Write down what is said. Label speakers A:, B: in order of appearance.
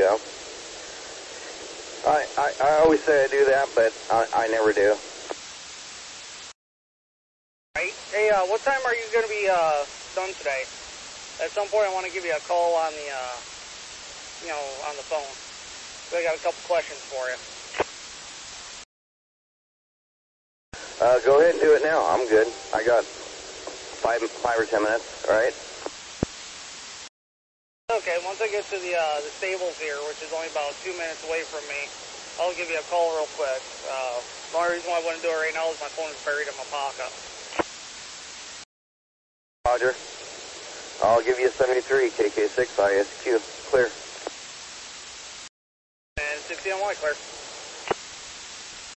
A: go. I always say I do that, but I never do.
B: Right. Hey, what time are you going to be done today? At some point, I want to give you a call on the, on the phone. So I got a couple questions for you.
A: Go ahead and do it now. I'm good. I got 5 or 10 minutes. All right.
B: Okay. Once I get to the stables here, which is only about 2 minutes away from me, I'll give you a call real quick. The only reason why I wouldn't do it right now is my phone is buried in my pocket.
A: Roger. I'll give you a 73 KK6 ISQ. Clear.
B: And 60 on Y, clear.